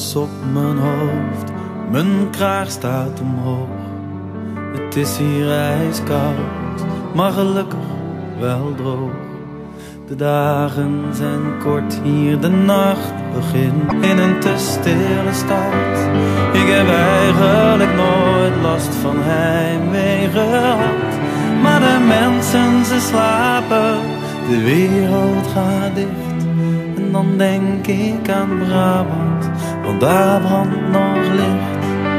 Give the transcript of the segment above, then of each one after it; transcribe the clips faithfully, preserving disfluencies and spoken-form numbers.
muts op mijn hoofd, mijn kraag staat omhoog. Het is hier ijskoud, maar gelukkig wel droog. De dagen zijn kort hier, de nacht begint in een te stille stad. Ik heb eigenlijk nooit last van heimwee gehad. Maar de mensen, ze slapen, de wereld gaat dicht. En dan denk ik aan Brabant, want daar brandt nog licht.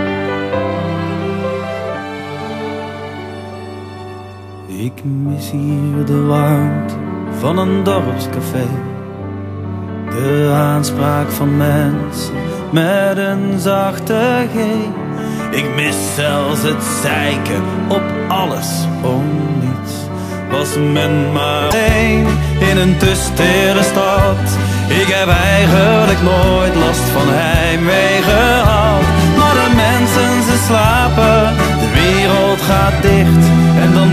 Ik mis hier de warmte van een dorpscafé, de aanspraak van mensen met een zachte G. Ik mis zelfs het zeiken op alles om niets. Was men maar één in een te stille stad. Ik heb eigenlijk nooit last van heimwee gehad. Maar de mensen, ze slapen, de wereld gaat dicht. En dan